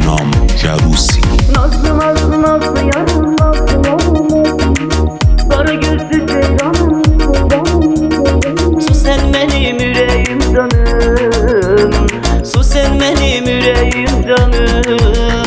Kenan Carusi. Nazlı nazlı nazlı yarım, nazlı yarım, kara gözlü ceylanım, su sen benim yüreğim canım, su sen benim yüreğim canım.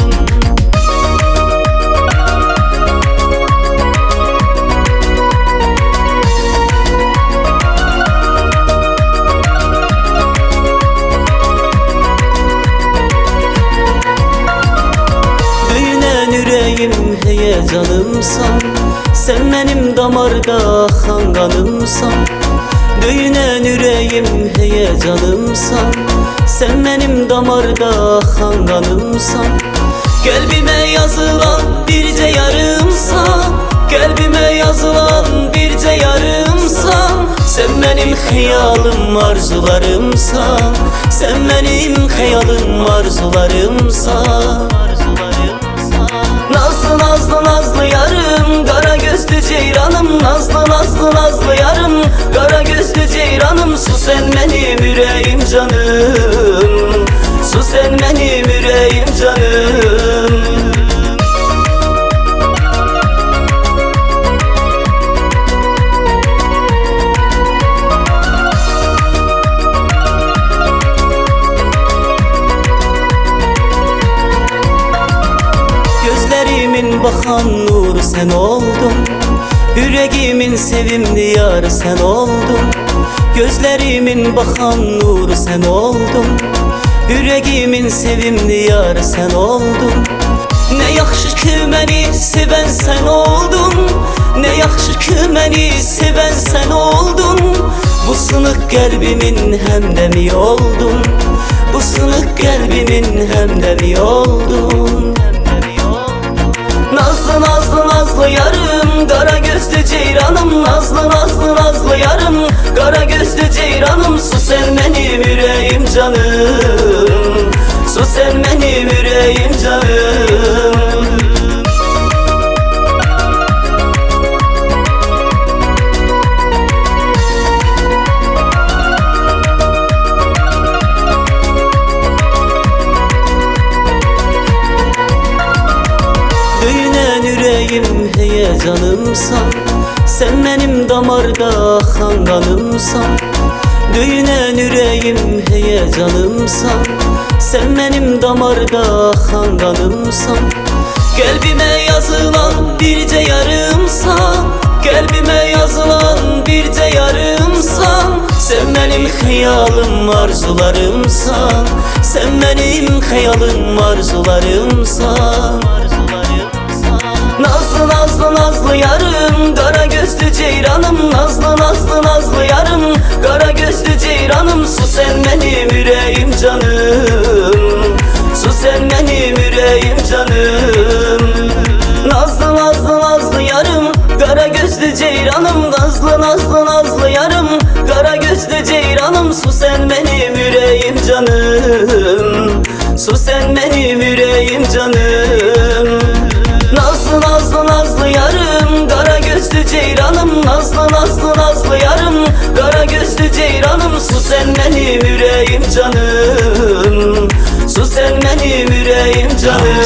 Heyecanımsan, sen benim damarda hanganımsan. Döyünen yüreğim heyecanımsan, sen benim damarda hanganımsan. Kalbime yazılan birce yarımsan, kalbime yazılan birce yarımsan. Sen benim hayalım arzularımsan, sen benim hayalım arzularımsan. Nazlı nazlı nazlı yarım, kara gözlü ceylanım. Nazlı nazlı nazlı yarım, kara gözlü ceylanım. Su sen benim yüreğim canım, su sen benim yüreğim canım. Gözlerimin bakan nur sen oldun, yüreğimin sevimli yarı sen oldun. Gözlerimin bakan nur sen oldun, yüreğimin sevimli yarı sen oldun. Ne yaxşı ki məni sevən sen oldun, ne yaxşı ki məni sevən sen oldun. Bu sınık kalbimin hemdemi oldun, bu sınık kalbimin hemdemi oldun. Nazlı nazlı nazlı yarım, kara gözlü ceylanım. Nazlı nazlı nazlı yarım, kara gözlü ceylanım. Su sen benim yüreğim canım, su sen benim yüreğim canım. Yüreğim heyecanımsan, sen benim damarda hanganımsan. Döyünen yüreğim heyecanımsan, sen benim damarda hanganımsan. Kalbime yazılan birce yarımsan, kalbime yazılan birce yarımsan. Sen benim hayalım arzularımsan, sen benim hayalım arzularımsan. Nazlı nazlı nazlı yarım, kara gözlü ceylanım. Nazlı nazlı nazlı yarım, kara gözlü ceylanım. Su sen benim yüreğim canım, su sen benim yüreğim canım. Nazlı nazlı nazlı yarım, kara gözlü ceylanım. Nazlı nazlı nazlı yarım, kara gözlü ceylanım. Su sen benim yüreğim canım, su sen benim yüreğim canım. Nazlı nazlı nazlı yarım, kara gözlü ceylanım. Nazlı nazlı nazlı yarım, kara gözlü ceylanım. Su sen benim yüreğim canım, su sen benim yüreğim canım.